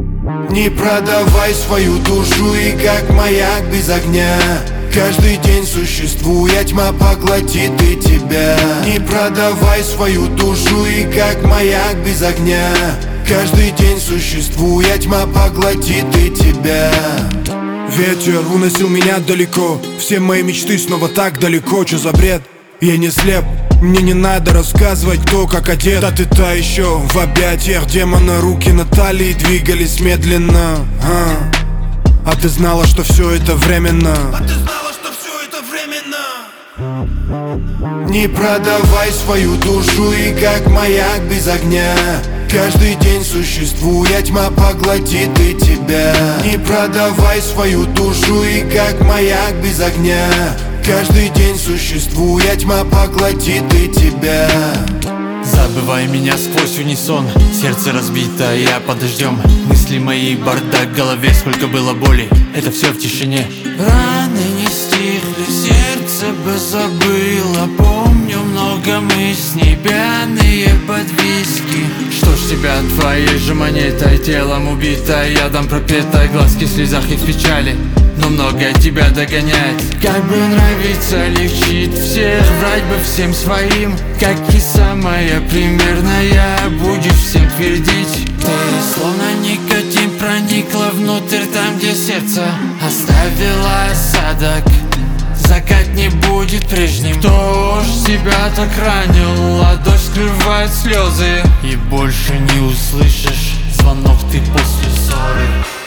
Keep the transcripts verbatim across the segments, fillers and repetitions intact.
Не продавай свою душу и как маяк без огня. Каждый день существуя, тьма поглотит и тебя. Не продавай свою душу и как маяк без огня. Каждый день существуя, тьма поглотит и тебя. Ветер уносил меня далеко, все мои мечты снова так далеко. Чё за бред? Я не слеп, мне не надо рассказывать, кто как одет. Да ты та еще в объятиях демона, руки на талии двигались медленно. А, а ты знала, что все это временно. А ты знала, что все это временно. Не продавай свою душу и как маяк без огня. Каждый день существуя, тьма поглотит и тебя. Не продавай свою душу и как маяк без огня. Каждый день существуя, тьма поглотит и тебя. Забывай меня сквозь унисон, сердце разбито, я под дождем. Мысли мои бардак в голове, сколько было боли, это все в тишине. Раны не стихли, сердце бы забыло. Помню много мыслей, пьяные подвиски. Что ж тебя, твоей же монетой, телом убитой, ядом пропитой, глазки в слезах и в печали. Но многое тебя догоняет. Как бы нравится, легчит всех, врать бы всем своим. Как и самая примерная, будешь всем твердить. Ты словно никотин проникла внутрь, там где сердце оставила осадок. Закат не будет прежним. Кто ж тебя так ранил, а дождь скрывает слезы. И больше не услышишь звонок ты после ссоры.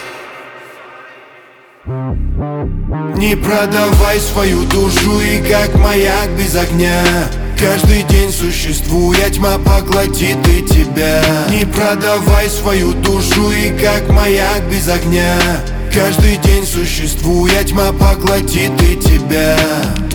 Не продавай свою душу и как маяк без огня. Каждый день существуя, тьма поглотит и тебя. Не продавай свою душу и как маяк без огня. Каждый день существуя, тьма поглотит и тебя.